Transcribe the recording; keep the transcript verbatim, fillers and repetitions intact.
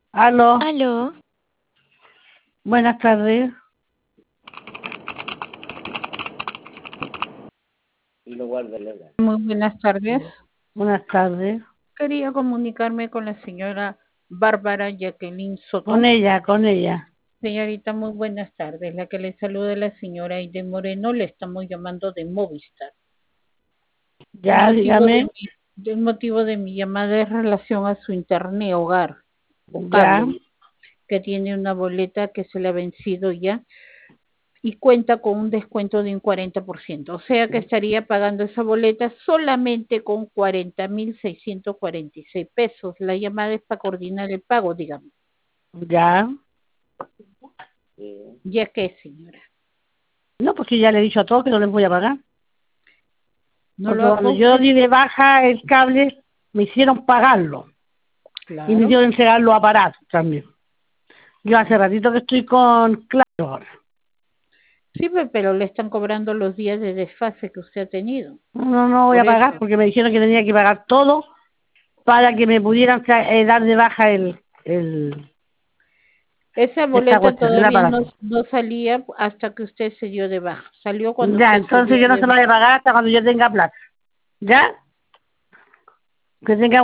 Aló, Aló, buenas tardes. Muy buenas tardes. Buenas tardes. Quería comunicarme con la señora Bárbara Jacqueline Con Soto. ella, con ella. Señorita, muy buenas tardes. La que le saluda es la señora Aide Moreno. Le estamos llamando de Movistar. El Ya, motivo de dígame. mi, el motivo de mi llamada es relación a su internet hogar o Ya, cable, que tiene una boleta que se le ha vencido ya y cuenta con un descuento de un cuarenta por ciento. O sea que estaría pagando esa boleta solamente con cuarenta mil seiscientos cuarenta y seis pesos. La llamada es para coordinar el pago, dígame. ya. ¿Ya qué, señora? No, porque ya le he dicho a todos que no les voy a pagar. ¿No Porque lo haga cuando yo usted? di de baja el cable, me hicieron pagarlo. Y me Claro. hicieron entregar los aparatos también. Yo hace ratito que estoy con Claro ahora. Sí, pe- pero le están cobrando los días de desfase que usted ha tenido. No, no no voy a Por eso. pagar porque me dijeron que tenía que pagar todo para que me pudieran tra- eh, dar de baja el, el, Esa esta boleta cuestión, el todavía no, aparato. no salía hasta que usted se dio de baja. Salió cuando Ya, usted se dio entonces yo no de se lo voy a baja. pagar hasta cuando yo tenga plata. ¿Ya? Que tenga